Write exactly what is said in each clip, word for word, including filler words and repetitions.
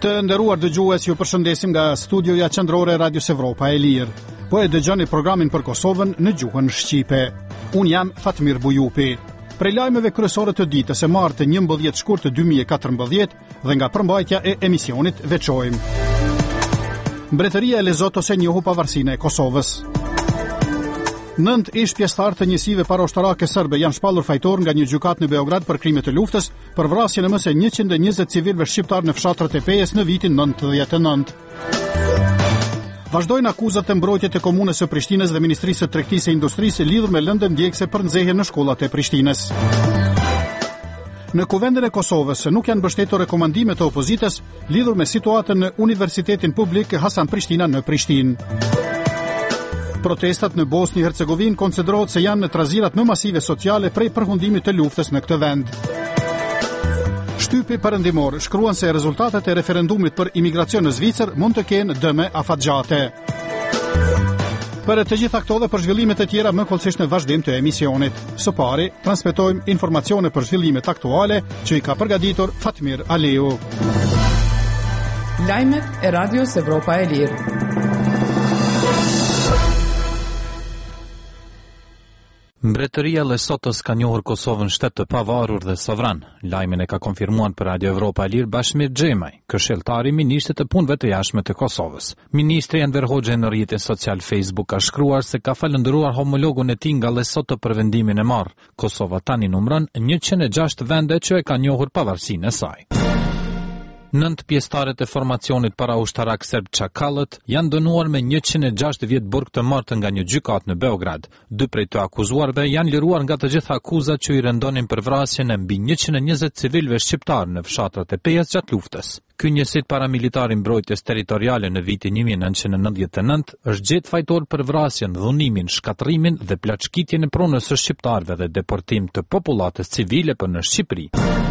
Të nderuar dëgjues, ju përshëndesim nga studioja qendrore Radios Evropa e Lirë. Po e dëgjoni programin për Kosovën në gjuhën shqipe. Unë jam Fatmir Bujupi. Prej lajmeve kryesore të ditës së martë njëmbëdhjetë shkurt dy mijë e katërmbëdhjetë dhe nga përmbajtja e emisionit veçojmë. Mbretëria e Lesotos e njohu pavarësinë e Kosovës. Nënt ish pjesëtar të njësive paraoshtarake serbe janë shpallur fajtor nga një gjykatë në Beograd për krime të luftës për vrasjen e më se njëqind e njëzet civilëve shqiptar në fshatrat e Pejës në vitin nëntëdhjetë e nëntë. Vazhdojnë akuzat e mbrojtjet e komunës së Prishtinës dhe Ministrisë së Tregtisë e Industrisë lidhur me lëndë ndjekëse për nxehje në shkollat e Prishtinës. Në Kuvendin e Kosovës nuk janë mbështetur rekomandimet e opozitës lidhur me situatën në Universitetin Publik Hasan Prishtina në Prishtinë. Protestat në Bosnjë e Hercegovinë konsiderohet se janë në trazirat më masive sociale prej përfundimit të luftës në këtë vend. Shtypi perëndimor shkruan se rezultatet e referendumit për imigracion në Zvicër mund të kenë dëme afatgjate. Për të gjitha këto dhe për zhvillimet e tjera më kollësisht në vazhdim të emisionit. Së pari, transmetojmë informacione për zhvillimet aktuale që i ka përgatitur Fatmir Aliu. Lajmet e Radios Evropa e Lirë. Mbretëria e Lesotos ka njohur Kosovën shtet të pavarur dhe sovran. Lajmin e ka konfirmuar për Radio Evropa e Lirë Bashmir Xhemaj, këshilltari i ministrit të punëve të jashtme të Kosovës. Ministri Enver Hoxha në rrjetin social Facebook ka shkruar se ka falendëruar homologun e tij nga Lesoto për vendimin e marrë. Kosova tani numëron njëqind e gjashtë vende që e kanë njohur pavarësinë e saj. Nënt pjesëtarët e formacionit paraushtarak serb Çakallët janë dënuar me njëqind e gjashtë vjet burg të martë nga një gjykatë në Beograd. Dy prej të akuzuarve janë liruar nga të gjitha akuzat që i rëndonin për vrasjen e mbi njëqind e njëzet civilëve shqiptar në fshatrat e Pejës gjatë luftës. Ky njësit paramilitar i mbrojtjes territoriale në vitin një mijë e nëntëqind e nëntëdhjetë e nëntë është gjetë fajtor për vrasjen, dhunimin, shkatërimin dhe plaçkitjen e pronës së shqiptarëve dhe deportim të popullatës civile për në Shqipëri.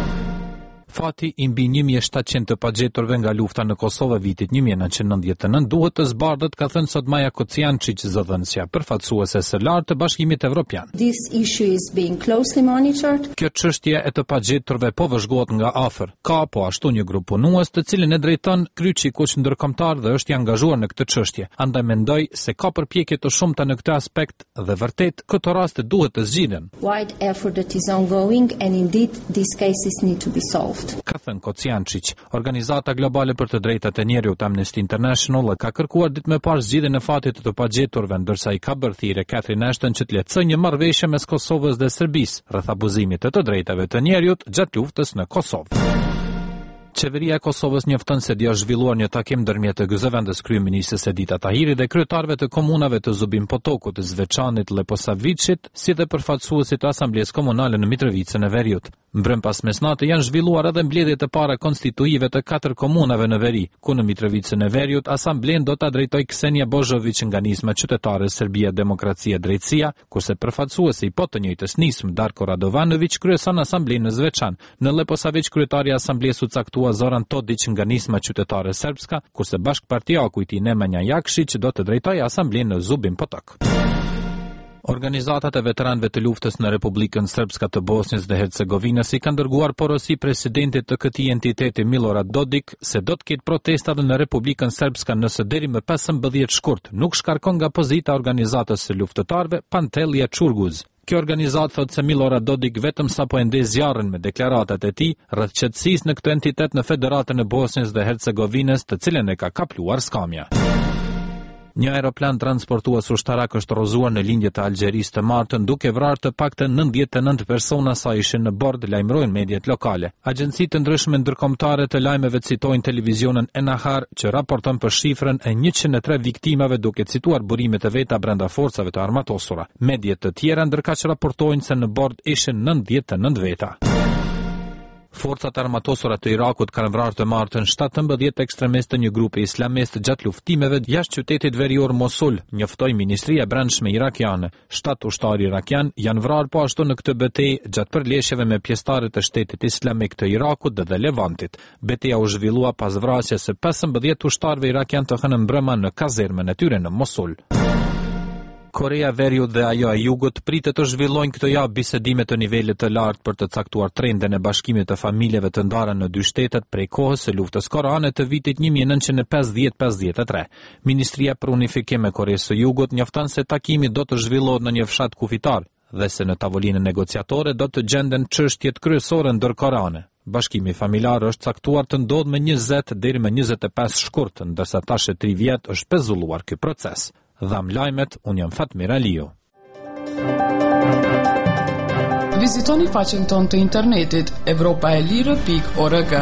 Fati i mbi një mijë e shtatëqind të pagjeturve nga lufta në Kosovë vitit një mijë e nëntëqind e nëntëdhjetë e nëntë duhet të zbardhet, ka thënë sot Maja Kociančić, zëdhënësja përfaqësuese së lartë të Bashkimit Evropian. This issue is being closely monitored. Kjo çështje e të pagjeturve po vëzhgohet nga afër. Ka po ashtu një grup punues të cilin e drejton Kryqi Kuq ndërkombëtar dhe është i angazhuar në këtë çështje. Andaj mendoj se ka përpjekje të shumta në këtë aspekt dhe vërtet këto raste duhet të zgjidhen. Wide effort that is ongoing and indeed these cases need to be solved. Ka thënë Kociančić. Organizata globale për të drejtat e njerëzit Amnesty International ka kërkuar ditë më parë zgjidhjen e fatit të të pagjeturve, ndërsa i ka bërë thirrje Catherine Ashton që të lehtësojë një marrëveshje mes Kosovës dhe Serbisë rreth abuzimit të të drejtave të njerëzit gjatë luftës në Kosovë. Qeveria e Kosovës njofton se dia zhvilluar një takim ndërmjet të Gëzëvendës kryeministres Edita Tahiri dhe kryetarëve të komunave të Zubin Potokut, Zveçanit, Leposavicit, si dhe përfaqësuesit të Asamblesë Komunale në Mitrovicën e Veriut. Mbrëmpas mesnatë janë zhvilluar edhe mbledhjet e para konstituive të katër komunave në Veri, ku në Mitrovicën e Veriut asamblen do ta drejtojë Ksenia Božović nga nisma qytetare Serbia Demokracia Drejtësia, kurse përfaqësuesi i po të njëjtës nismë Darko Radovanović kryeson asamblenë në Zveçan. Në Leposavić kryetari i asamblesë u caktua Zoran Todić nga nisma qytetare serbska, kurse bashkëpartiaku i tij Nemanja Jakšić do të drejtojë asamblenë në Zubin Potok. Organizatat e veteranëve të luftës në Republikën Srpska të Bosnjës dhe Hercegovinës i kanë dërguar porosi presidentit të këtij entiteti Milorad Dodik se do të ketë protesta në Republikën Srpska nëse deri më pesëmbëdhjetë shkurt nuk shkarkon nga pozita e organizatës së luftëtarëve Pantellia Çurguz. Kjo organizatë thotë se Milorad Dodik vetëm sapo e ndez zjarrin me deklaratat e tij rreth qetësisë në këtë entitet në Federatën e Bosnjës dhe Hercegovinës, të cilën e ka kapluar skamja. Një aeroplan transportues ushtarak është rrozuar në lindjet e Algjerisë të martën, duke vrarë të paktën nëntëdhjetë e nëntë persona sa ishin në bord, lajmërojnë mediat lokale. Agjencitë të ndryshme ndërkombëtare të lajmeve citojnë televizionin Enahar, që raporton për shifrën e njëqind e tre viktimave, duke cituar burimet e veta brenda forcave të armatosura. Mediat të tjera ndërkaq raportojnë se në bord ishin nëntëdhjetë e nëntë veta. Forcat armatosura të Irakut kanë vrarë të martën shtatëmbëdhjetë ekstremistë të një grupi islamist gjatë luftimeve jashtë qytetit verior Mosul, njoftoi Ministria e Brendshme irakiane. Shtat ushtarë irakian janë vrarë po ashtu në këtë betejë gjatë përleshjeve me pjesëtarë të shtetit islamik të Irakut dhe Levantit. Betejë u zhvillua pas vrasjes së pesëmbëdhjetë ushtarëve irakian të hënë mbrëma në kazermën e tyre në Mosul. Korea e Veriut dhe ajo e Jugut pritet të zhvillojnë këtë javë bisedime të nivelit të lartë për të caktuar trendin e bashkimit të familjeve të ndara në dy shtetet prej kohës së luftës korane të vitit një mijë e nëntëqind e pesëdhjetë pesëdhjetë e tre. Ministria për Unifikim e Koreas së Jugut njofton se takimi do të zhvillohet në një fshat kufitar dhe se në tavolinën negociatore do të gjenden çështjet kryesore ndërkoreane. Bashkimi familjar është caktuar të ndodhë me njëzet deri me njëzet e pesë shkurt, ndërsa tash e tri vjet është pezulluar ky proces. Dham lajmet, unë jam Fatmir Aliu. Vizitoni faqen tonë të internetit evropaelire pikë org.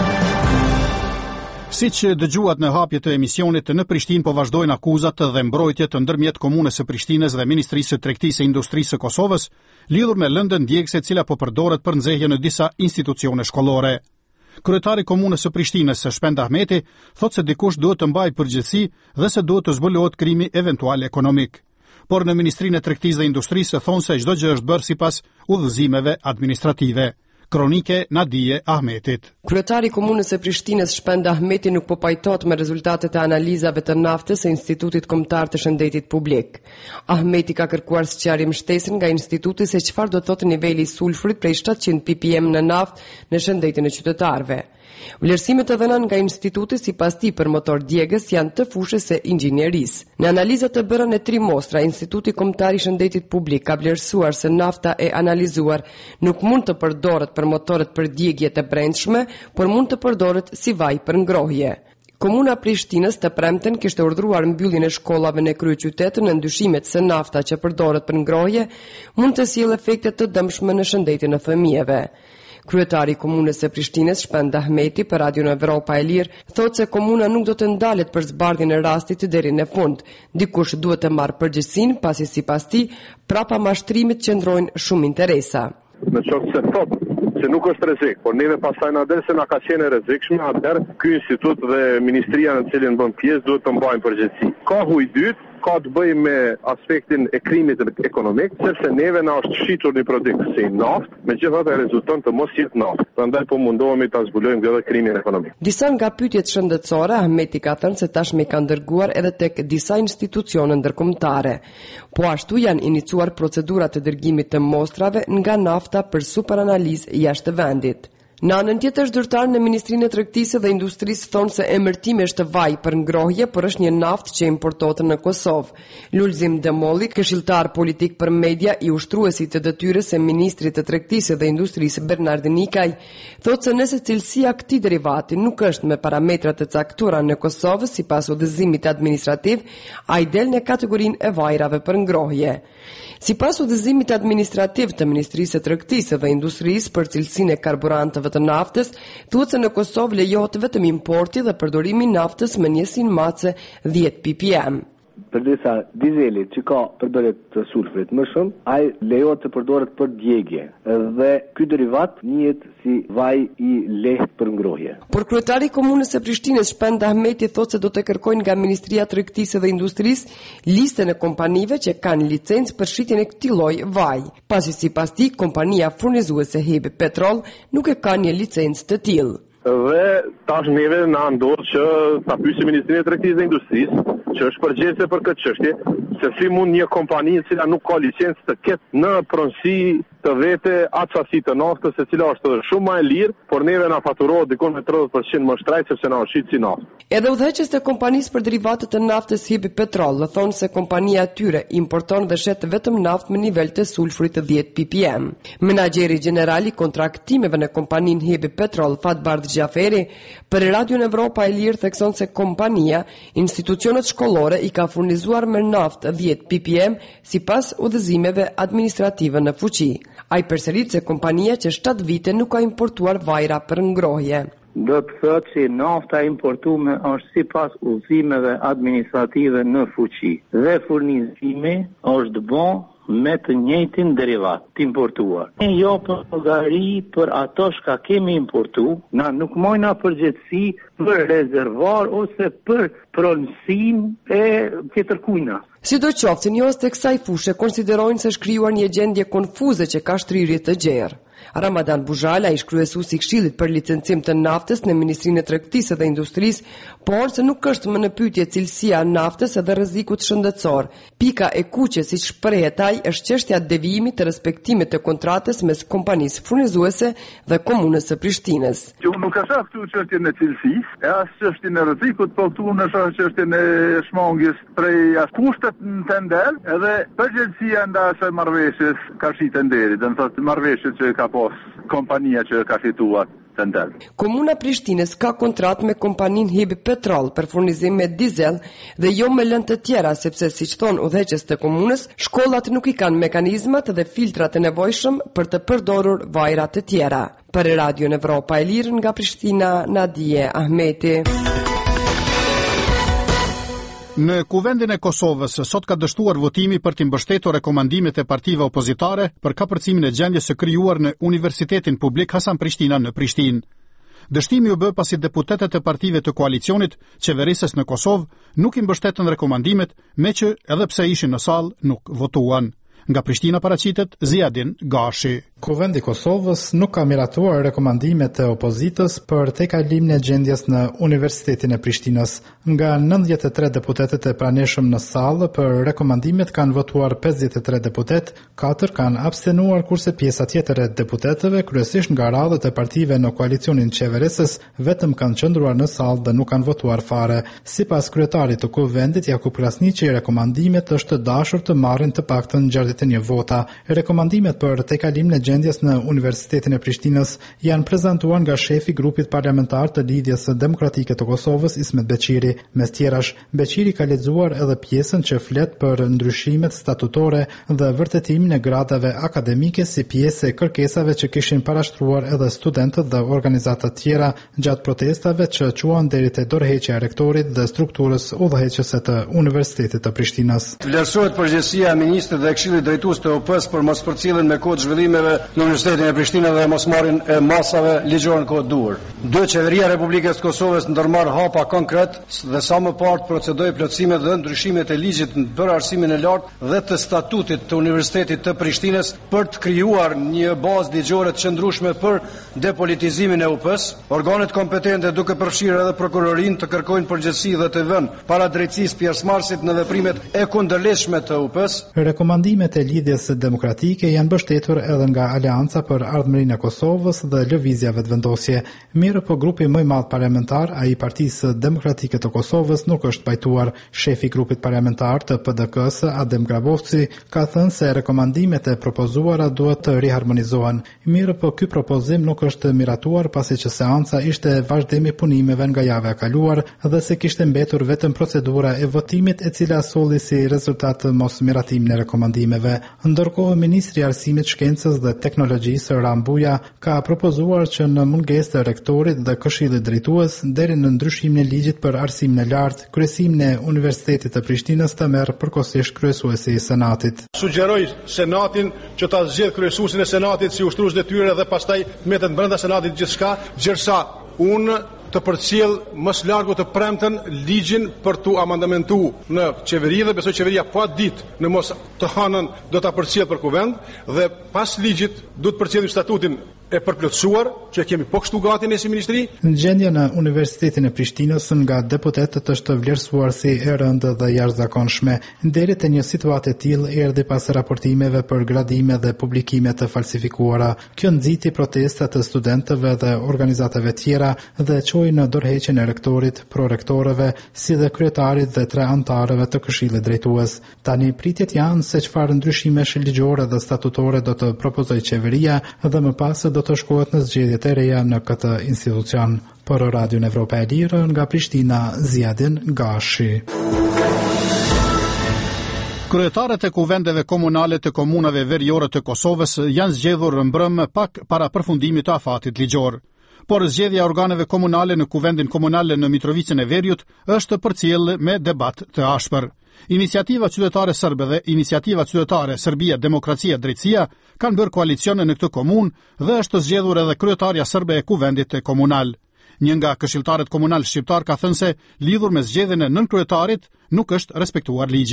Siç dëgjuat në hapje të emisionit, në Prishtinë po vazhdojnë akuzat dhe mbrojtjet ndërmjet Komunës së Prishtinës dhe Ministrisë së Tregtisë e Industrisë së Kosovës, lidhur me lëndën djegëse e cila po përdoret për nxehje në disa institucione shkollore. Kryetari i Komunës së Prishtinës, Shpend Ahmeti, thotë se dikush duhet të mbajë përgjegjësi dhe se duhet të zbulohet krimi eventual ekonomik. Por në Ministrinë e Tregtisë dhe Industrisë thonë se çdo gjë është bërë sipas udhëzimeve administrative. Kronike Nadije Ahmetit. Kryetari i Komunës së Prishtinës Shpend Ahmeti nuk po pajtohet me rezultatet e analizave të naftës së Institutit Kombëtar të Shëndetit Publik. Ahmeti ka kërkuar sqarim shtesën nga instituti se çfarë do të thotë niveli i sulfurit prej shtatëqind ppm në naftë në shëndetin e qytetarëve. Vlerësimet e dhëna nga instituti sipas tij për motor djegës janë të fushës së inxhinierisë. Në analizat të bëra në tri mostra, Instituti Kombëtar i Shëndetit Publik ka vlerësuar se nafta e analizuar nuk mund të përdoret për motorët për djegje të brendshme, por mund të përdoret si vaj për ngrohje. Komuna Prishtinës të premten kishte urdhëruar mbylljen e shkollave në kryeqytet në ndyshimet se nafta që përdoret për ngrohje mund të sjellë efekte të dëmshme në shëndetin e fëmijëve. Kryetari i Komunës së Prishtinës Shpend Ahmeti për Radion Evropa e Lirë thotë se komuna nuk do të ndalet për zbardhjen e rastit deri në fund. Dikush duhet të marrë përgjegjësinë, pasi sipas tij prapa mashtrimit qëndrojnë shumë interesa. Në qoftë se thotë se nuk është rrezik, por neve pastaj na del se na ka qenë rrezikshme, atëherë ky institut dhe ministria në cilin bën pjesë duhet të mbajnë përgjegjësi. Ka huj dytë, ka të bëjë me aspektin e krimit ekonomik, sepse neve na është shitur një produkt si naftë, megjithatë rezulton të mos jetë naftë. Prandaj po mundohemi ta zbulojmë edhe krimin ekonomik. Disa nga pyetjet shëndetësore, Ahmeti ka thënë se tashmë kanë dërguar edhe tek disa institucione ndërkombëtare. Po ashtu janë iniciuar procedura të dërgimit të mostrave nga nafta për superanalizë jashtë vendit. Në anën tjetër, zyrtar në Ministrinë e Tregtisë dhe Industrisë thonë se emërtimi është vaj për ngrohje, por është një naftë që importohet në Kosovë. Lulzim Demolli, këshilltar politik për media i ushtruesit të detyrës së Ministrit të Tregtisë dhe Industrisë Bernard Nikaj, thotë se nëse cilësia e këtij derivati nuk është me parametra të caktuara në Kosovë sipas udhëzimit administrativ, ai del në kategorinë e vajrave për ngrohje. Sipas udhëzimit administrativ të Ministrisë së Tregtisë dhe Industrisë për cilësinë e karburantëve të naftës, thuhet se në Kosovë lejohet vetëm importi dhe përdorimi i naftës me njësinë mace dhjetë ppm. Përdisa dizelit që ka përdorje të sulfurit më shumë, ai lejohet të përdoret për djegje dhe ky derivat njihet si vaj i lehtë për ngrohje. Por kryetari i Komunës së Prishtinës Shpend Ahmeti thotë se do të kërkojnë nga Ministria e Tregtisë dhe Industrisë listën e kompanive që kanë licencë për shitjen e këtij lloji vaj, pasi sipas tij kompania furnizuese Hebi Petrol nuk e ka një licencë të tillë. Dhe tash neve na ndodh që ta pyesim Ministrinë e Tregtisë dhe Industrisë, që është përgjegjëse për këtë çështje, se si mund një kompani e cila nuk ka licencë të ketë në pronësi të vete atë sasi të naftës, e cila është shumë më e lirë, por neve na faturohet dikon me tridhjetë përqind më shtrejt sepse na është si naftë. Edhe udhëheqës të kompanisë për derivatet të naftës Hebi Petrol thonë se kompania e tyre importon dhe shet vetëm naftë me nivel të sulfurit të dhjetë ppm. Menaxheri general i kontraktimeve në kompaninë Hebi Petrol, Fatbard Xhaferi, për Radion Evropa e Lirë thekson se kompania, institucionet shkollore i ka furnizuar me naftë dhjetë ppm sipas udhëzimeve administrative në fuqi. Ai përsërit se kompania që shtatë vite nuk ka importuar vajra për ngrohje. Do të thotë që nafta importuar është sipas udhëzimeve administrative në fuqi dhe furnizimi është bën me të njëjtin derivat të importuar. Ne jo për llogari për ato që kemi importu, na nuk mojna përgjegjësi për rezervuar ose për pronësinë e tjetër kujna. Sidoqoftë, njohës të kësaj fushë konsiderojnë se është krijuar një gjendje konfuze që ka shtrirje të gjerë. Ramadan Buzhala, ish kryesuesi i Këshillit për licencim të naftës në Ministrinë e Tregtisë dhe Industrisë, por se nuk është më në pyetje cilësia e naftës edhe rrezikut shëndetësor. Pika e kuqe, siç shprehet ai, është çështja e devijimit të respektimit të kontratës mes kompanisë furnizuese dhe komunës së Prishtinës. Unë nuk e shoh këtu çështjen e cilësisë, e as çështjen e rrezikut, por këtu unë shoh çështjen e shmangjes prej as kushtet në tender, edhe përgjegjësia ndaj asaj marrëveshjes ka shi tenderit, do të thotë marrëveshjet që ka pas kompania që ka fituar tender. Komuna Prishtinës ka kontratë me kompaninë Hibi Petrol për furnizim me dizel dhe jo me lënë të tjera, sepse siç thon udhëheqës të komunës, shkollat nuk i kanë mekanizmat dhe filtrat e nevojshëm për të përdorur vajra të tjera. Për Radio Evropa e Lirë nga Prishtina, Nadije Ahmeti. Në Kuvendin e Kosovës, sot ka dështuar votimi për të mbështetur rekomandimet e partive opozitare për kapërcimin e gjendjes së krijuar në Universitetin Publik Hasan Prishtina në Prishtinë. Dështimi u bë pasi deputetët e partive të koalicionit qeverisës në Kosovë nuk i mbështetën rekomandimet, me që edhe pse ishin në sallë nuk votuan. Nga Prishtina paraqitet Ziadin Gashi. Kuvendi i Kosovës nuk ka miratuar rekomandimet e opozitës për tejkalimin e gjendjes në Universitetin e Prishtinës. Nga nëntëdhjetë e tre deputetët e pranishëm në sallë për rekomandimet kanë votuar pesëdhjetë e tre deputet, katër kanë abstenuar, kurse pjesa tjetër e deputetëve, kryesisht nga radhët e partive në koalicionin qeverisës, vetëm kanë qëndruar në sallë dhe nuk kanë votuar fare. Sipas kryetarit të Kuvendit, Jakub Krasniqi, rekomandimet është dashur të marrin të paktën gjashtëdhjetë e një vota. Rekomandimet për tejkalimin e gjendjes në Universitetin e Prishtinës janë prezantuar nga shefi i grupit parlamentar të Lidhjes Demokratike të Kosovës, Ismet Beqiri. Mes tjerash, Beqiri ka lexuar edhe pjesën që flet për ndryshimet statutore dhe vërtetimin e gradave akademike si pjesë e kërkesave që kishin parashtruar edhe studentët dhe organizata të tjera gjatë protestave që quan deri te dorëheqja e rektorit dhe strukturës udhëheqëse të Universitetit të Prishtinës. Vlerësohet përgjegjësia e ministrit dhe Këshillit drejtues të O P S për mos përcjelljen me kohë zhvillimeve në Universitetin e Prishtinës dhe mosmarrjen e masave ligjore në kohë duhur. Dy Qeveria e Republikës së Kosovës ndërmarr hapa konkret dhe sa më parë procedoi plotësimet dhe ndryshimet e ligjit për arsimin e lartë dhe të statutit të Universitetit të Prishtinës për të krijuar një bazë ligjore të qëndrueshme për depolitizimin e U P S. Organet kompetente, duke përfshirë edhe prokurorinë, të kërkojnë përgjegjësi dhe të vënë para drejtësisë pjesëmarrësit në veprimet e kundërligjshme të U P S. Rekomandimet e Lidhjes Demokratike janë mbështetur edhe nga Aleanca për Ardhmërinë e Kosovës dhe lëvizjave të vendosje. Mirë po grupi më i madh parlamentar, ai Partisë Demokratike të Kosovës, nuk është pajtuar. Shefi i grupit parlamentar të P D K-s, Adem Grabovci, ka thënë se rekomandimet e propozuara duhet të riharmonizohen. Mirë po ky propozim nuk është miratuar pasi që seanca ishte vazhdim i punimeve nga java e kaluar dhe se kishte mbetur vetëm procedura e votimit, e cila solli si rezultat mos miratimin e rekomandimeve. Ndërkohë, Ministri i Arsimit, Shkencës dhe Teknologjisë Rambuja ka propozuar që në mungesë të rektorit dhe Këshillit drejtues deri në ndryshimin e ligjit për arsimin e lartë, kryesimin e Universitetit të Prishtinës të merr përkohësisht kryesuesi i Senatit. Sugjeroj Senatin që ta zgjedh kryesuesin e Senatit si ushtrues detyre dhe pastaj mbetet brenda Senatit gjithçka, gjërsa unë të përcjell më së largu të premten ligjin për tu amendamentu në qeveri dhe besoj qeveria pa ditë në mos të hanën do ta përcjell për kuvend dhe pas ligjit do të përcjellim statutin e përplotësuar që kemi po kështu gati ne si ministri. Gjendja në Universitetin e Prishtinës nga deputetët është vlerësuar si e rëndë dhe jashtëzakonshme. Deri te një situatë e tillë erdhi pas raportimeve për gradime dhe publikime të falsifikuara. Kjo nxiti protesta të studentëve dhe organizatave tjera dhe çoi në dorëheqjen e rektorit, prorektorëve, si dhe kryetarit dhe tre antarëve të Këshillit drejtues. Tani pritjet janë se çfarë ndryshimesh ligjore dhe statutore do të propozojë qeveria dhe më pas do të shkohet në zgjedhjet e reja në këtë institucion. Për Radio Evropa e Lirë, nga Prishtina, Ziadin Gashi. Kryetarët e kuvendeve komunale të komunave veriore të Kosovës janë zgjedhur mbrëm pak para përfundimit të afatit ligjor. Por zgjedhja e organeve komunale në kuvendin komunal në Mitrovicën e Veriut është përcjellë me debat të ashpër. Iniciativa qytetare serbe dhe Iniciativa qytetare Serbia, Demokracia, Drejtësia kanë bërë koalicion në këtë komunë dhe është zgjedhur edhe kryetarja serbe e kuvendit komunal. Një nga këshilltarët komunal shqiptar ka thënë se lidhur me zgjedhjen e nënkryetarit nuk është respektuar ligji.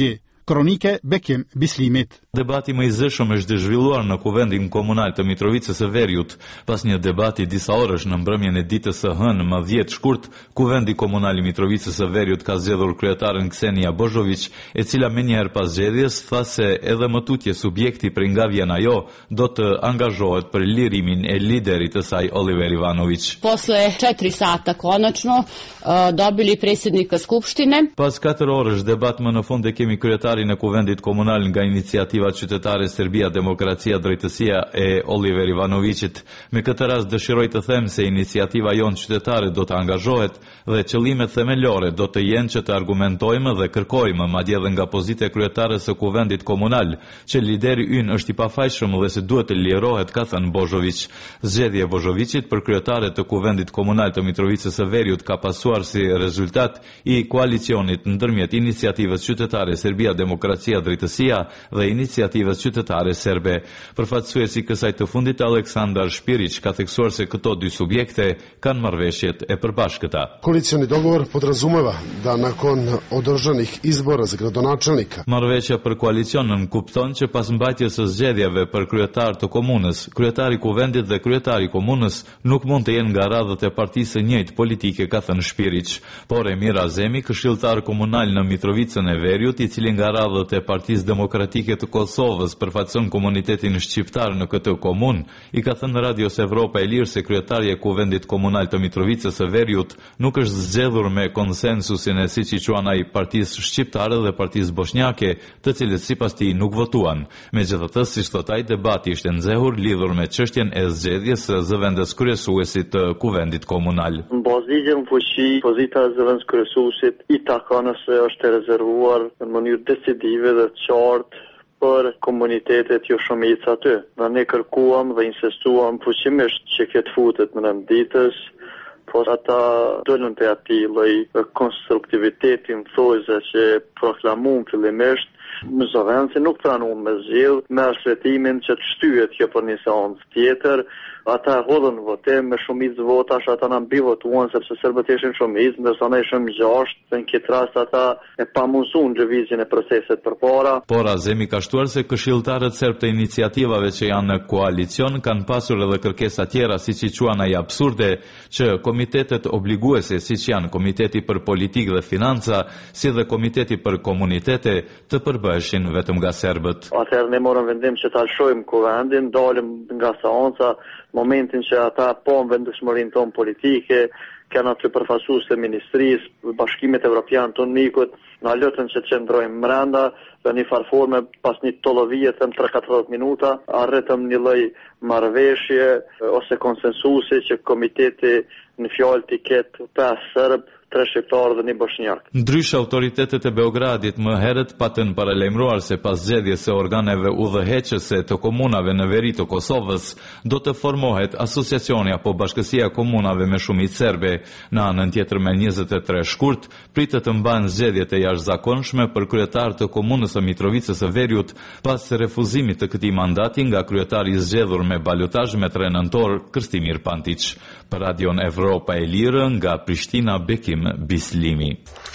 Kronike Bekim Bislimit. Debati më i zëshëm është zhvilluar në Kuvendin Komunal të Mitrovicës së Veriut. Pas një debati disa orësh në mbrëmjen e ditës së hënë më dhjetë shkurt, Kuvendi Komunal i Mitrovicës së Veriut ka zgjedhur kryetaren Ksenia Bozhović, e cila menjëherë pas zgjedhjes tha se edhe më tutje subjekti prej nga vjen ajo do të angazhohet për lirimin e liderit të saj Oliver Ivanović. Posle četiri sata konačno dobili predsjednika Skupštine. Pas katër orësh debat më në fund e kemi kryetarin e Kuvendit Komunal nga Iniciativa Qytetare Serbia Demokracia Drejtësia e Oliver Ivanovićit. Me këtë rast dëshiroj të them se iniciativa jonë qytetare do të angazhohet dhe qëllimet themelore do të jenë që të argumentojmë dhe kërkojmë, madje edhe nga pozita e kryetares së Kuvendit Komunal, që lideri ynë është i pafajshëm dhe se duhet të lirohet, ka thënë Bozhović. Zgjedhja e Bozhovicit për kryetare të Kuvendit Komunal të Mitrovicës së Veriut ka pasuar si rezultat i koalicionit ndërmjet Iniciativës Qytetare Serbia Demokracia Drejtësia dhe Iniciativës Qytetare Serbe. Përfaqësuesi i kësaj të fundit Aleksandar Špirić ka theksuar se këto dy subjekte kanë marrëveshjet e përbashkëta. Koalicioni dogovor podrazumeva da nakon održanih izbora za gradonačelnika. Marrëveshja për koalicionin kupton që pas mbajtjes së zgjedhjeve për kryetar të komunës, kryetari i kuvendit dhe kryetari i komunës nuk mund të jenë nga radhët e partisë së njëjtë politike, ka thënë Špirić. Por Emir Azemi, këshilltar komunal në Mitrovicën e Veriut, i cili nga radhët e Partisë Demokratike të Kosovës përfaqëson komunitetin shqiptar në këtë komunë, i ka thënë Radios Evropa e Lirë se kryetari e Kuvendit Komunal të Mitrovicës së Veriut nuk është zgjedhur me konsensusin e siç i quan ai Partisë Shqiptare dhe Partisë Bosnjake, të cilët sipas tij nuk votuan. Megjithatë, siç thot ai, debati ishte nxehur lidhur me çështjen e zgjedhjes së zëvendës kryesuesit të Kuvendit Komunal. Bazigjen fuqi, pozita e zëvendës kryesuesit i takon se është e rezervuar në mënyrë decisive dhe të qartë për komunitetet jo shumica aty. Në ne kërkuam dhe insistuam fuqimisht që këtë futet në nënditës, po ata dolën të ati lloj konstruktivitetin thojze që proklamuam fillimisht. Zëvendësi nuk pranuan me zgjedh me arsetimin që të shtyhet kjo për një seancë tjetër. Ata hodhën votim me shumicë votash, ata na mbi votuan sepse serbët ishin shumicë, ndërsa ne ishim gjashtë, dhe në këtë rast ata e pamundsuan lëvizjen e procesit përpara. Por Azemi ka shtuar se këshilltarët serb të iniciativave që janë në koalicion kanë pasur edhe kërkesa tjera, siç i quan ai absurde, që komitetet obliguese siç janë Komiteti për Politikë dhe Financa, si dhe Komiteti për Komunitete, të përbëheshin vetëm nga serbët. Atëherë ne morëm vendim që ta lëshojmë kuvendin, dalëm nga seanca, momentin që ata po në vendëshmërinë tonë politike, kanë aty përfaqësues të ministrisë, bashkimit evropian tonë mikut, na lutën që të qëndrojmë brenda, në një farforme pas një tollovije të tre katërdhjetë minuta, arritëm një lloj marrëveshje ose konsensusi që komiteti në fjalë të ketë pesë serb, tre shqiptarë dhe një bosnjak. Ndryshe, autoritetet e Beogradit më herët patën paralajmëruar se pas zgjedhjes së organeve udhëheqëse të komunave në veri të Kosovës, do të formohet asociacioni apo bashkësia e komunave me shumicë serbe. Në anën tjetër, me njëzet e tre shkurt, pritet të mbahen zgjedhjet e jashtëzakonshme për kryetar të komunës së Mitrovicës së Veriut pas refuzimit të këtij mandati nga kryetari i zgjedhur me balotazh me tre nëntor, Krstimir Pantić. Për Radion Evropa e Lirë, nga Prishtina, Bekim Bislimi.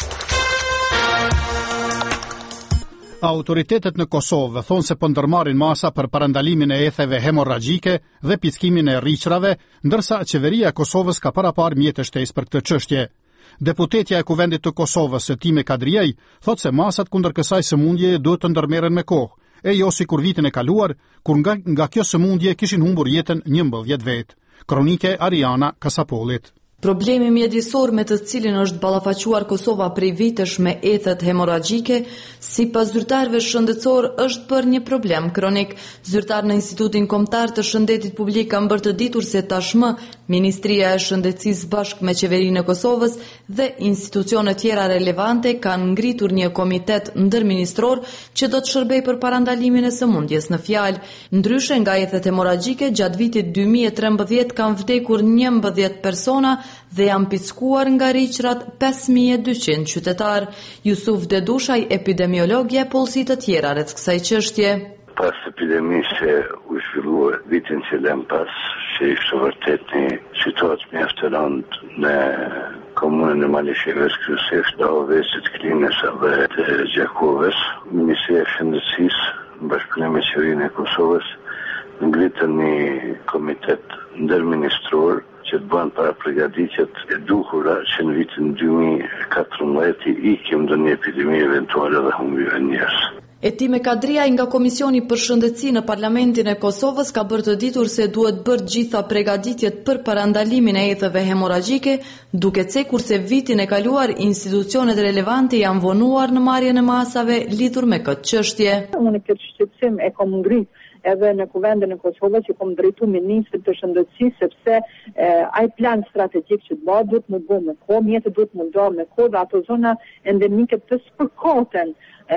Autoritetet në Kosovë thonë se po ndërmarrin masa për parandalimin e etheve hemorragjike dhe pickimin e rriqrave, ndërsa qeveria e Kosovës ka parapar mjete shtesë për këtë çështje. Deputetja e Kuvendit të Kosovës, Time Kadriaj, thotë se masat kundër kësaj sëmundjeje duhet të ndërmerren me kohë, e jo sikur vitin e kaluar, kur nga, nga kjo sëmundje kishin humbur jetën njëmbëdhjetë vetë. Kronike Ariana Kasapolit. Problemi mjedisor me të cilin është ballafaquar Kosova prej vitesh me ethet hemorragjike, sipas zyrtarëve shëndetësor është për një problem kronik. Zyrtar në Institutin Kombëtar të Shëndetit Publik kanë bërë të ditur se tashmë Ministria e Shëndetësisë bashkë me qeverinë e Kosovës dhe institucione tjera relevante kanë ngritur një komitet ndërministror që do të shërbejë për parandalimin e sëmundjes në fjalë. Ndryshe nga ethet hemorragjike, gjatë vitit dy mijë e trembëdhjetë kanë vdekur njëmbëdhjetë persona dhe janë pickuar nga rriqrat pesë mijë e dyqind qytetar. Jusuf Dedushaj, epidemiologja e policisë të tjera rreth kësaj çështje. Pas epidemisë u zhvillua vitin që lëm pas, që ishte vërtet një situatë mjaft e rëndë në komunën e Malisheves, kryesisht të Ovesit, Klinës dhe të Gjakovës. Ministria e Shëndetësisë, në bashkëpunim me qeverinë e Kosovës, ngritën një komitet ndërministror që të banë para përgatitjet e duhura që në vitin dy mijë e katërmbëdhjetë ikim do një epidemi eventuale dhe humbive njerëz. Etime Kadria nga Komisioni për Shëndetësi në Parlamentin e Kosovës ka bërë të ditur se duhet bërë gjitha përgatitjet për parandalimin e ethëve hemoragjike, duke cekur se vitin e kaluar institucionet relevante janë vonuar në marrjen e masave lidhur me këtë çështje. Unë këtë shqetësim e kom ngrit edhe në kuvendin e Kosovës që kom drejtu ministrit të shëndetësisë sepse eh, ai plan strategjik që të bëhet duhet më bëj me kohë, mjetet duhet më ndarë me kohë dhe ato zona endemike të spërkoten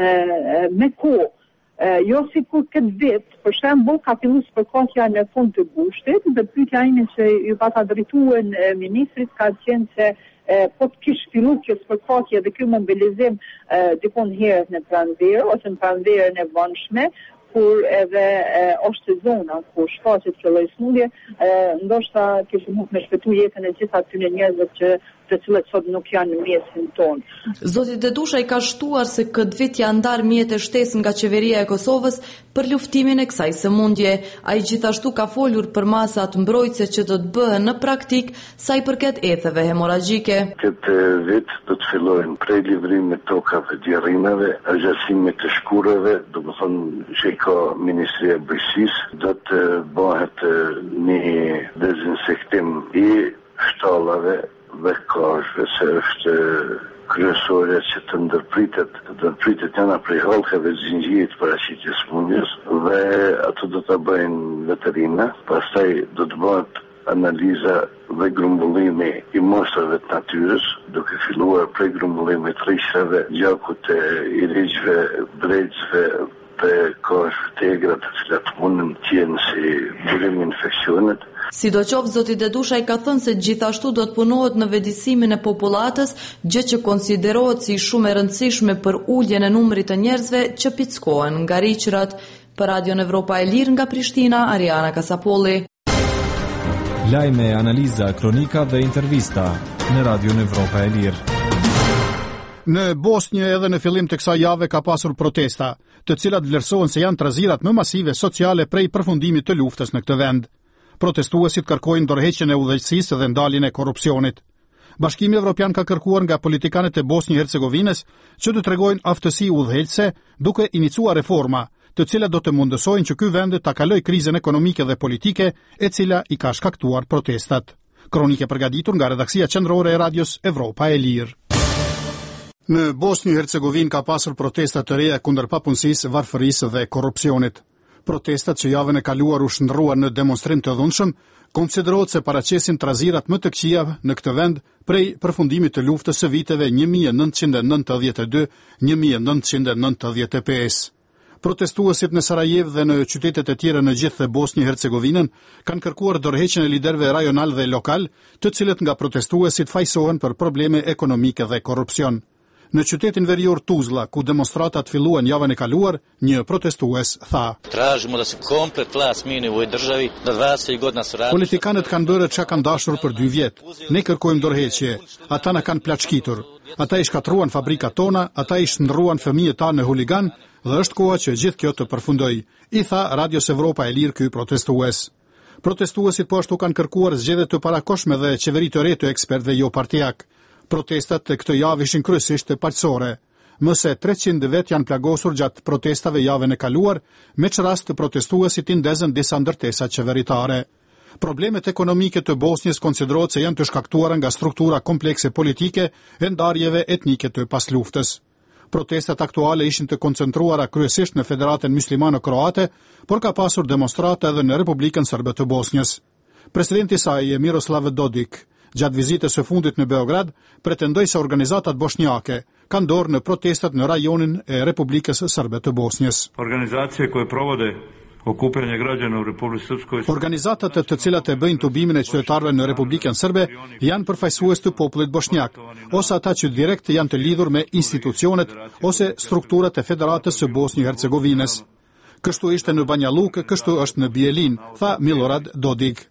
eh, me kohë. Eh, jo si kur këtë vit, për shembull, ka filluar spërkotja në fund të gushtit dhe pyetja ime që ju pata drejtuar ministrit ka qenë se eh, po të kish filluar kjo spërkotje dhe ky mobilizim eh, dikon herët në pranverë ose në pranverën e vonshme, kur edhe e, është zona ku shfaqet kjo lloj smundje, ndoshta kishim mund me shpëtu jetën e gjithë atyre njerëzve që të cilët sot nuk janë në mesin tonë. Zoti Dedusha i ka shtuar se këtë vit janë ndarë mjete shtesë nga qeveria e Kosovës për luftimin e kësaj sëmundje. Ai gjithashtu ka folur për masat mbrojtëse që do të bëhen në praktik sa i përket ethëve hemoragjike. Këtë vit do të fillojnë prej livrimit tokave djerrimeve, agjasimit të shkureve, do të thonë që ka Ministria e Bujqësisë, do të bëhet një dezinsektim i shtallave dhe kashve, se është kryesore që të ndërpritet, të ndërpritet janë prej hallkave të zinxhirit paraqitjes smundjes dhe ato do të bëjnë veterina, pastaj do të bëhet analiza dhe grumbullimi i moshave të natyrës, duke filluar prej grumbullimit të rishave, gjakut e i rigjve, brecëve, të kashve të egra të cilat mundën të jenë si burim infeksionet. Sidoqoftë, zoti Dedusha i ka thënë se gjithashtu do të punohet në vetëdijsimin e popullatës, gjë që konsiderohet si shumë e rëndësishme për uljen e numrit të njerëzve që pickohen nga riqrat. Për Radion Evropa e Lirë nga Prishtina, Ariana Kasapolli. Lajme, analiza, kronika dhe intervista në Radion Evropa e Lirë. Në Bosnjë edhe në fillim të kësaj jave ka pasur protesta, të cilat vlerësohen se janë trazirat më masive sociale prej përfundimit të luftës në këtë vend. Protestuesit kërkojnë dorëheqjen e udhëheqësisë dhe ndaljen e korrupsionit. Bashkimi Evropian ka kërkuar nga politikanët e Bosnjë-Hercegovinës që të tregojnë aftësi udhëheqëse duke iniciuar reforma, të cilat do të mundësojnë që ky vend ta kalojë krizën ekonomike dhe politike, e cila i ka shkaktuar protestat. Kronike përgatitur nga redaksia qendrore e Radios Evropa e Lirë. Në Bosnjë-Hercegovinë ka pasur protesta të reja kundër papunësisë, varfërisë dhe korrupsionit. Protestat që javën e kaluar u shndruan në demonstrim të dhunshëm, konsiderohet se paraqesin trazirat më të këqija në këtë vend prej përfundimit të luftës së viteve një mijë e nëntëqind e nëntëdhjetë e dy - një mijë e nëntëqind e nëntëdhjetë e pesë. Protestuesit në Sarajevo dhe në qytetet e tjera në gjithë Bosnjë-Hercegovinën kanë kërkuar dorëheqjen e liderëve rajonal dhe lokal, të cilët nga protestuesit fajsohen për probleme ekonomike dhe korrupsion. Në qytetin verior Tuzla, ku demonstratat filluan javën e kaluar, një protestues tha: Tražimo da se komplet vlast smijeni u ovoj državi, da dvadeset godina su radili. Politikanët kanë bërë çka kanë dashur për dy vjet. Ne kërkojmë dorëheqje. Ata na kanë plaçkitur. Ata i shkatruan fabrikat tona, ata i shndruan fëmijët tanë në huligan dhe është koha që gjithë kjo të përfundojë, i tha Radios Evropa e Lirë ky protestues. Protestuesit po ashtu kanë kërkuar zgjedhje të parakoshme dhe qeveri të re të ekspertëve jo partijak. Protestat të këtë javë ishin kryesisht të paqësore. Më se treqind vet janë plagosur gjatë protestave javën e kaluar, me që rast të protestuesit i ndezën disa ndërtesa qeveritare. Problemet ekonomike të Bosnjës konsiderohet se janë të shkaktuara nga struktura komplekse politike e ndarjeve etnike të pasluftës. Protestat aktuale ishin të koncentruara kryesisht në Federatën Muslimano-Kroate, por ka pasur demonstrata edhe në Republikën Serbe të Bosnjës. Presidenti i saj, Miroslav Dodik, gjatë vizitës së fundit në Beograd, pretendoi se organizatat bosnjake kanë dorë në protestat në rajonin e Republikës Serbe të Bosnjës. Organizacije koje provode okupljanje građana u Republici Srpskoj. Organizatat të cilat e bëjnë tubimin e qytetarëve në Republikën Serbe janë përfaqësues të popullit bosnjak, ose ata që direkt janë të lidhur me institucionet ose strukturat e Federatës së Bosnjë-Hercegovinës. Kështu ishte në Banja Luka, kështu është në Bielin, tha Milorad Dodik.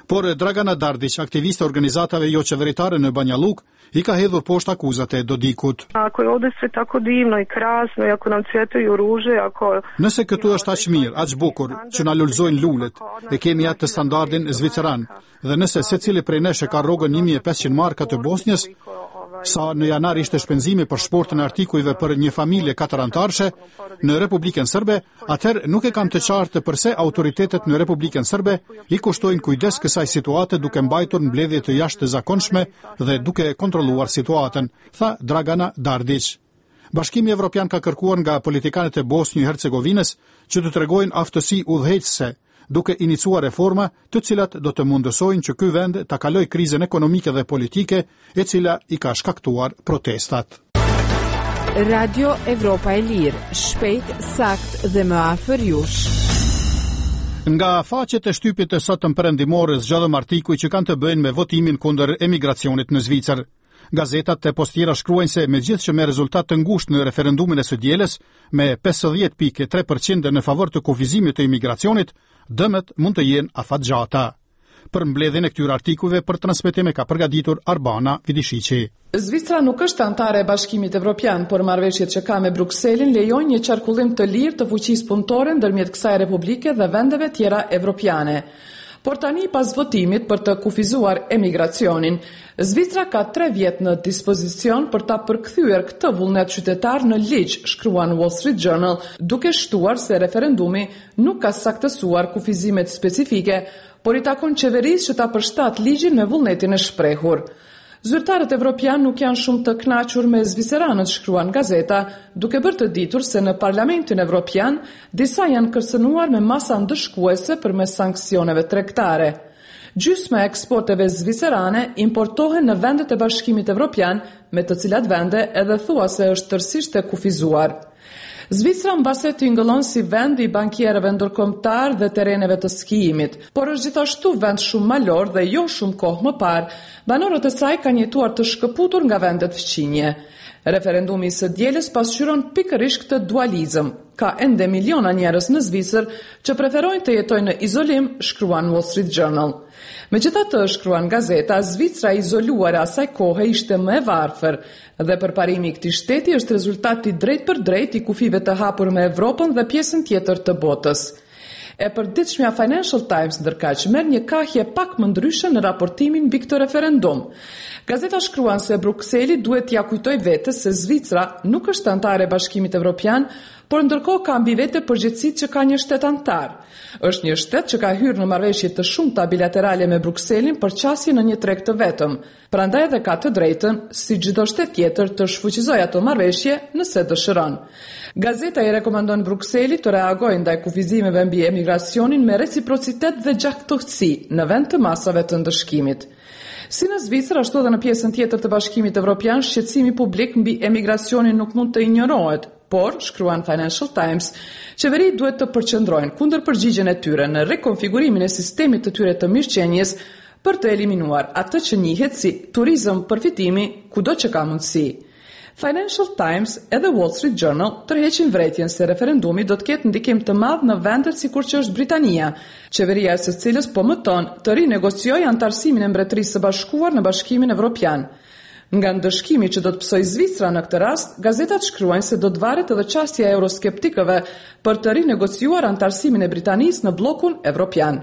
Por Dragana Dardić, aktiviste organizatave jo qeveritare në Banjaluk, i ka hedhur poshtë akuzat e Dodikut. Ako je ovde sve tako divno i krasno, i ako nam cvjetaju ruže, ako... Nëse këtu është aq mirë, aq bukur, që na lulëzojnë lulet, e kemi atë të standardin zviceran, dhe nëse secili prej nesh e ka rrogën një mijë e pesëqind marka të Bosnjës, sa në janar ishte shpenzimi për shportën e artikujve për një familje katër antarëshe në Republikën Sërbe, atëherë nuk e kam të qartë përse autoritetet në Republikën Sërbe i kushtojnë kujdes kësaj situate duke mbajtur mbledhje të jashtëzakonshme dhe duke kontrolluar situatën, tha Dragana Dardić. Bashkimi Evropian ka kërkuar nga politikanët e Bosnjë Hercegovinës që të tregojnë aftësi udhëheqëse, duke iniciuar reforma të cilat do të mundësojnë që ky vend ta kalojë krizën ekonomike dhe politike e cila i ka shkaktuar protestat. Radio Evropa e Lirë, shpejt, sakt dhe më afër jush. Nga faqet e shtypit të sotëm perëndimore zgjodhëm artikuj që kanë të bëjnë me votimin kundër emigracionit në Zvicër. Gazetat e postiera shkruajnë se megjithëse me rezultat të ngushtë në referendumin e së dielës, me pesëdhjetë pikë tre përqind në favor të kufizimit të imigracionit, dëmet mund të jenë afatgjata. Për mbledhjen e këtyre artikujve për transmetim e ka përgatitur Arbana Vidishiqi. Zvicra nuk është antare e Bashkimit Evropian, por marrëveshjet që ka me Brukselin lejojnë një qarkullim të lirë të fuqisë punëtore ndërmjet kësaj republike dhe vendeve tjera evropiane. Por tani pas votimit për të kufizuar emigracionin, Zvicra ka tre vjet në dispozicion për ta përkthyer këtë vullnet qytetar në ligj, shkruan Wall Street Journal, duke shtuar se referendumi nuk ka saktësuar kufizimet specifike, por i takon qeverisë që ta përshtat ligjin me vullnetin e shprehur. Zyrtarët evropian nuk janë shumë të kënaqur me zviceranët, shkruan gazeta, duke bërë të ditur se në Parlamentin Evropian disa janë kërcënuar me masa ndëshkuese përmes sanksioneve tregtare. Gjysma e eksporteve zvicerane importohen në vendet e Bashkimit Evropian, me të cilat vende edhe thuase është tërësisht e kufizuar. Zvicra mbase tingëllon si vend i bankierëve ndërkombëtar dhe terreneve të skijimit, por është gjithashtu vend shumë malor dhe jo shumë kohë më parë, banorët e saj kanë jetuar të shkëputur nga vendet fqinje. Referendumi i së dielës pasqyron pikërisht këtë dualizëm. Ka ende miliona njerëz në Zvicër që preferojnë të jetojnë në izolim, shkruan Wall Street Journal. Megjithatë, shkruan gazeta, Zvicra izoluar e asaj kohe ishte më e varfër dhe përparimi i këtij shteti është rezultati drejt për drejt i kufive të hapur me Evropën dhe pjesën tjetër të botës. E përditshmja Financial Times ndërkaq merr një kahje pak më ndryshe në raportimin mbi këtë referendum. Gazeta shkruan se Brukseli duhet t'ia kujtojë vetes se Zvicra nuk është antare e Bashkimit Evropian, por ndërkohë ka mbi vete përgjegjësitë që ka një shtet antar. Është një shtet që ka hyrë në marrëveshje të shumta bilaterale me Brukselin për qasje në një treg të vetëm. Prandaj edhe ka të drejtën, si çdo shtet tjetër, të shfuqizojë ato marrëveshje nëse dëshiron. Gazeta i rekomandon Brukselit të reagojë ndaj kufizimeve mbi emigracionin me reciprocitet dhe gjaktësi në vend të masave të ndëshkimit. Si në Zvicër, ashtu edhe në pjesën tjetër të Bashkimit Evropian, shqetësimi publik mbi emigracionin nuk mund të injorohet, por, shkruan Financial Times, qeverit duhet të përqendrojnë kundër përgjigjen e tyre në rekonfigurimin e sistemit të tyre të mirëqenies për të eliminuar atë që njihet si turizëm përfitimi kudo që ka mundësi. Financial Times edhe Wall Street Journal tërheqin vërejtjen se referendumi do të ketë ndikim të madh në vendet sikur që është Britania, qeveria e së cilës po mëton të rinegociojë antarësimin e Mbretërisë së Bashkuar në Bashkimin Evropian. Nga ndëshkimi që do të psojë Zvicra në këtë rast, gazetat shkruajnë se do të varet edhe çështja e euroskeptikëve për të rinegociuar antarësimin e Britanisë në bllokun evropian.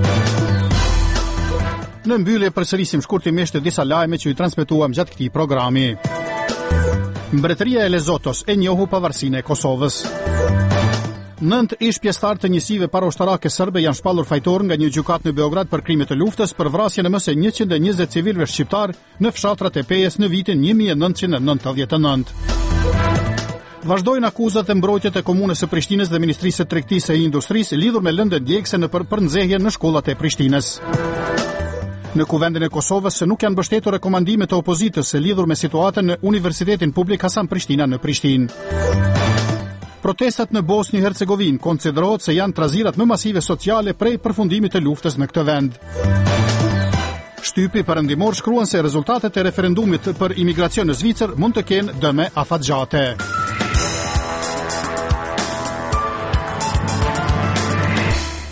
Në mbyllje përsërisim shkurtimisht disa lajme që ju transmetuam gjatë këtij programi. Mbretëria e Lezotos e njohu pavarësinë e Kosovës. Nënt ish pjesëtar të njësive paraoshtarake serbe janë shpallur fajtor nga një gjykatë në Beograd për krime të luftës për vrasjen e më së njëqind e njëzet civilëve shqiptar në fshatrat e Pejës në vitin një mijë e nëntëqind e nëntëdhjetë e nëntë. Vazhdojnë akuzat e mbrojtjet e komunës së Prishtinës dhe Ministrisë së Tregtisë e Industrisë lidhur me lëndën djegëse në përnxehje në shkollat e Prishtinës. Në Kuvendin e Kosovës nuk janë mbështetur rekomandimet e opozitës së lidhur me situatën në Universitetin Publik Hasan Prishtina në Prishtinë. Protestat në Bosnjë Hercegovinë konsiderohet se janë trazirat më masive sociale prej përfundimit të luftës në këtë vend. Shtypi perëndimor shkruan se rezultatet e referendumit për imigracion në Zvicër mund të kenë dëme afatgjate.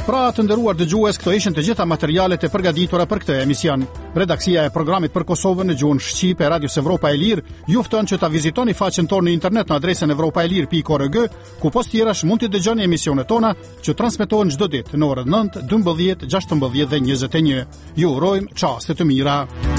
Pra të nderuar dëgjues, këto ishin të gjitha materialet e përgatitura për këtë emision. Redaksia e programit për Kosovën në gjuhën shqipe e Radios Evropa e Lirë ju fton që ta vizitoni faqen tonë në internet në adresën evropaelir pikë org, ku post tjerash mund të dëgjoni emisionet tona që transmetohen çdo ditë në orët nëntë, dymbëdhjetë, gjashtëmbëdhjetë dhe njëzet e një. Ju urojmë çaste të mira.